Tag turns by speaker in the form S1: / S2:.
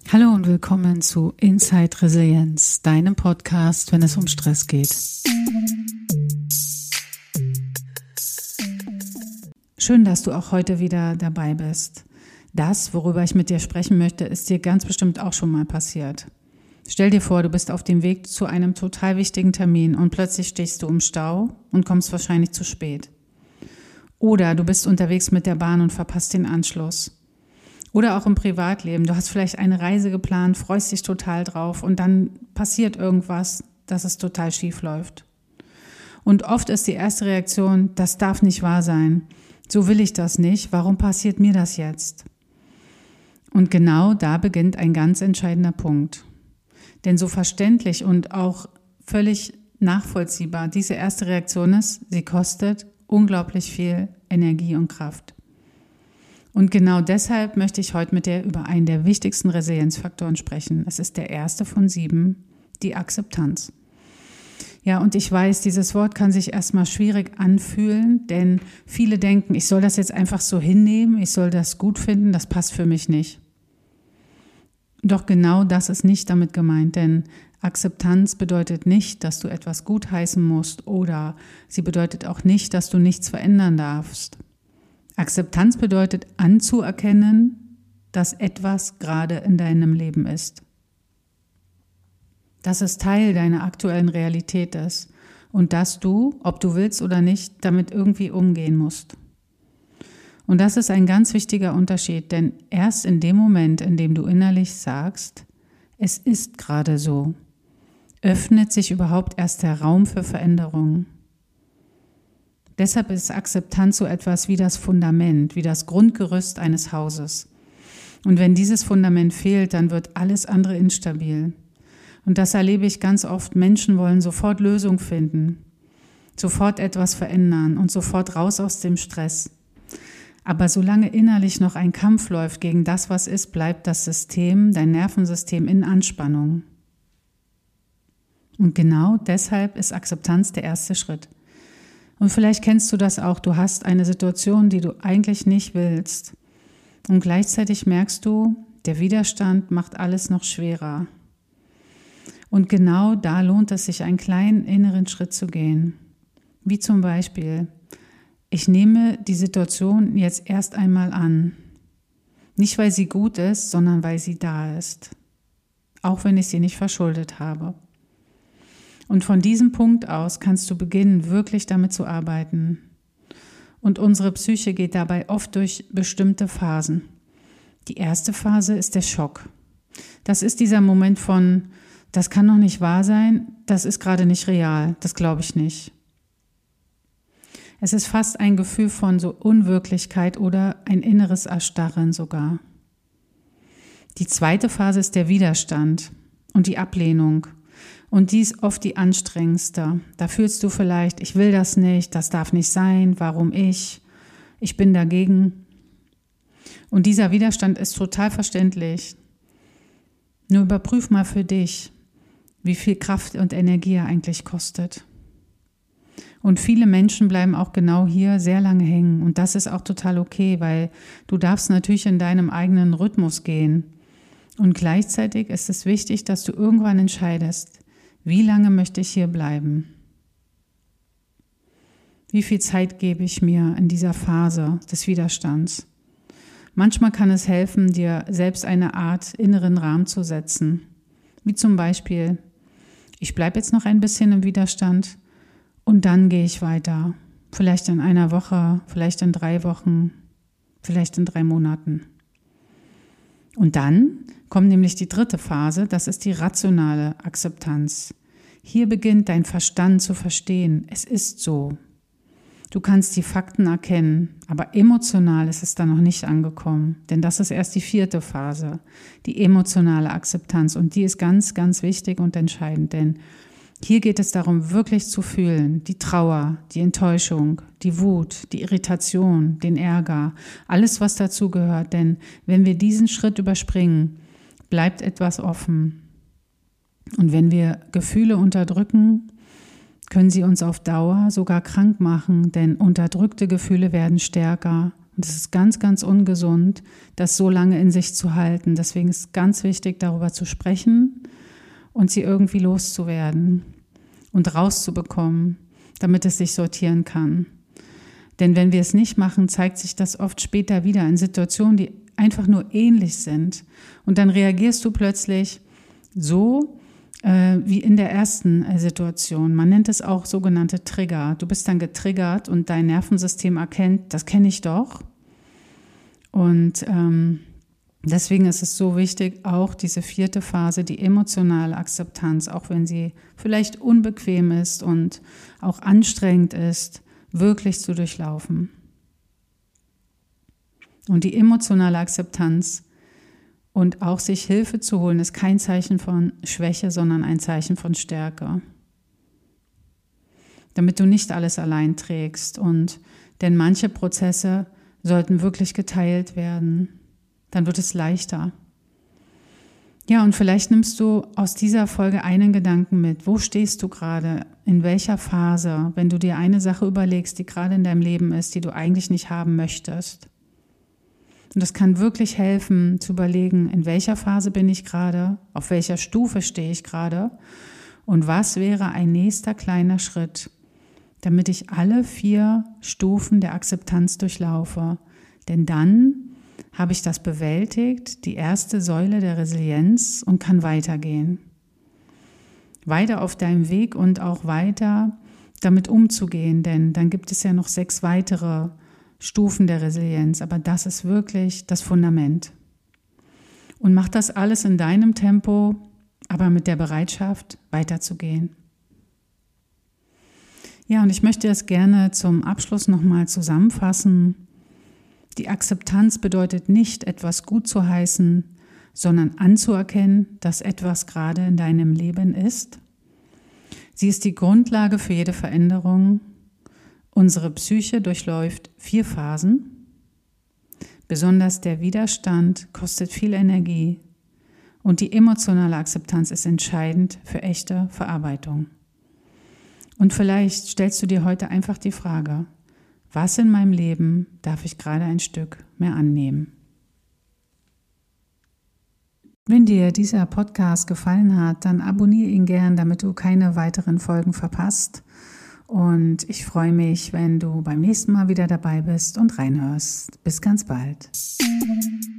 S1: Hallo und willkommen zu Inside Resilienz, deinem Podcast, wenn es um Stress geht. Schön, dass du auch heute wieder dabei bist. Das, worüber ich mit dir sprechen möchte, ist dir ganz bestimmt auch schon mal passiert. Stell dir vor, du bist auf dem Weg zu einem total wichtigen Termin und plötzlich stehst du im Stau und kommst wahrscheinlich zu spät. Oder du bist unterwegs mit der Bahn und verpasst den Anschluss. Oder auch im Privatleben. Du hast vielleicht eine Reise geplant, freust dich total drauf und dann passiert irgendwas, dass es total schief läuft. Und oft ist die erste Reaktion, das darf nicht wahr sein. So will ich das nicht. Warum passiert mir das jetzt? Und genau da beginnt ein ganz entscheidender Punkt. Denn so verständlich und auch völlig nachvollziehbar diese erste Reaktion ist, sie kostet unglaublich viel Energie und Kraft. Und genau deshalb möchte ich heute mit dir über einen der wichtigsten Resilienzfaktoren sprechen. Es ist der erste von 7, die Akzeptanz. Ja, und ich weiß, dieses Wort kann sich erstmal schwierig anfühlen, denn viele denken, ich soll das jetzt einfach so hinnehmen, ich soll das gut finden, das passt für mich nicht. Doch genau das ist nicht damit gemeint, denn Akzeptanz bedeutet nicht, dass du etwas gutheißen musst oder sie bedeutet auch nicht, dass du nichts verändern darfst. Akzeptanz bedeutet anzuerkennen, dass etwas gerade in deinem Leben ist. Dass es Teil deiner aktuellen Realität ist und dass du, ob du willst oder nicht, damit irgendwie umgehen musst. Und das ist ein ganz wichtiger Unterschied, denn erst in dem Moment, in dem du innerlich sagst, es ist gerade so, öffnet sich überhaupt erst der Raum für Veränderungen. Deshalb ist Akzeptanz so etwas wie das Fundament, wie das Grundgerüst eines Hauses. Und wenn dieses Fundament fehlt, dann wird alles andere instabil. Und das erlebe ich ganz oft. Menschen wollen sofort Lösung finden, sofort etwas verändern und sofort raus aus dem Stress. Aber solange innerlich noch ein Kampf läuft gegen das, was ist, bleibt das System, dein Nervensystem in Anspannung. Und genau deshalb ist Akzeptanz der erste Schritt. Und vielleicht kennst du das auch, du hast eine Situation, die du eigentlich nicht willst. Und gleichzeitig merkst du, der Widerstand macht alles noch schwerer. Und genau da lohnt es sich, einen kleinen inneren Schritt zu gehen. Wie zum Beispiel, ich nehme die Situation jetzt erst einmal an. Nicht, weil sie gut ist, sondern weil sie da ist. Auch wenn ich sie nicht verschuldet habe. Und von diesem Punkt aus kannst du beginnen, wirklich damit zu arbeiten. Und unsere Psyche geht dabei oft durch bestimmte Phasen. Die erste Phase ist der Schock. Das ist dieser Moment von, das kann doch nicht wahr sein, das ist gerade nicht real, das glaube ich nicht. Es ist fast ein Gefühl von so Unwirklichkeit oder ein inneres Erstarren sogar. Die zweite Phase ist der Widerstand und die Ablehnung. Und die ist oft die anstrengendste. Da fühlst du vielleicht, ich will das nicht, das darf nicht sein, warum ich bin dagegen. Und dieser Widerstand ist total verständlich. Nur überprüf mal für dich, wie viel Kraft und Energie er eigentlich kostet. Und viele Menschen bleiben auch genau hier sehr lange hängen. Und das ist auch total okay, weil du darfst natürlich in deinem eigenen Rhythmus gehen. Und gleichzeitig ist es wichtig, dass du irgendwann entscheidest, wie lange möchte ich hier bleiben? Wie viel Zeit gebe ich mir in dieser Phase des Widerstands? Manchmal kann es helfen, dir selbst eine Art inneren Rahmen zu setzen. Wie zum Beispiel, ich bleibe jetzt noch ein bisschen im Widerstand und dann gehe ich weiter. Vielleicht in einer Woche, vielleicht in 3 Wochen, vielleicht in 3 Monaten. Und dann kommt nämlich die dritte Phase, das ist die rationale Akzeptanz. Hier beginnt dein Verstand zu verstehen, es ist so. Du kannst die Fakten erkennen, aber emotional ist es da noch nicht angekommen, denn das ist erst die 4. Phase, die emotionale Akzeptanz und die ist ganz, ganz wichtig und entscheidend, denn hier geht es darum, wirklich zu fühlen, die Trauer, die Enttäuschung, die Wut, die Irritation, den Ärger, alles, was dazu gehört, denn wenn wir diesen Schritt überspringen, bleibt etwas offen. Und wenn wir Gefühle unterdrücken, können sie uns auf Dauer sogar krank machen, denn unterdrückte Gefühle werden stärker Und es ist ganz, ganz ungesund, das so lange in sich zu halten. Deswegen ist es ganz wichtig, darüber zu sprechen und sie irgendwie loszuwerden und rauszubekommen, damit es sich sortieren kann. Denn wenn wir es nicht machen, zeigt sich das oft später wieder in Situationen, die einfach nur ähnlich sind. Und dann reagierst du plötzlich so wie in der ersten Situation. Man nennt es auch sogenannte Trigger. Du bist dann getriggert und dein Nervensystem erkennt, das kenne ich doch. Und deswegen ist es so wichtig, auch diese 4. Phase, die emotionale Akzeptanz, auch wenn sie vielleicht unbequem ist und auch anstrengend ist, wirklich zu durchlaufen. Und die emotionale Akzeptanz und auch sich Hilfe zu holen, ist kein Zeichen von Schwäche, sondern ein Zeichen von Stärke. Damit du nicht alles allein trägst. Denn manche Prozesse sollten wirklich geteilt werden. Dann wird es leichter. Ja, und vielleicht nimmst du aus dieser Folge einen Gedanken mit. Wo stehst du gerade? In welcher Phase? Wenn du dir eine Sache überlegst, die gerade in deinem Leben ist, die du eigentlich nicht haben möchtest. Und das kann wirklich helfen, zu überlegen, in welcher Phase bin ich gerade, auf welcher Stufe stehe ich gerade und was wäre ein nächster kleiner Schritt, damit ich alle 4 Stufen der Akzeptanz durchlaufe. Denn dann habe ich das bewältigt, die erste Säule der Resilienz und kann weitergehen. Weiter auf deinem Weg und auch weiter damit umzugehen, denn dann gibt es ja noch 6 weitere Stufen der Resilienz, aber das ist wirklich das Fundament. Und mach das alles in deinem Tempo, aber mit der Bereitschaft, weiterzugehen. Ja, und ich möchte das gerne zum Abschluss nochmal zusammenfassen. Die Akzeptanz bedeutet nicht, etwas gut zu heißen, sondern anzuerkennen, dass etwas gerade in deinem Leben ist. Sie ist die Grundlage für jede Veränderung. Unsere Psyche durchläuft 4 Phasen. Besonders der Widerstand kostet viel Energie und die emotionale Akzeptanz ist entscheidend für echte Verarbeitung. Und vielleicht stellst du dir heute einfach die Frage, was in meinem Leben darf ich gerade ein Stück mehr annehmen? Wenn dir dieser Podcast gefallen hat, dann abonniere ihn gern, damit du keine weiteren Folgen verpasst. Und ich freue mich, wenn du beim nächsten Mal wieder dabei bist und reinhörst. Bis ganz bald.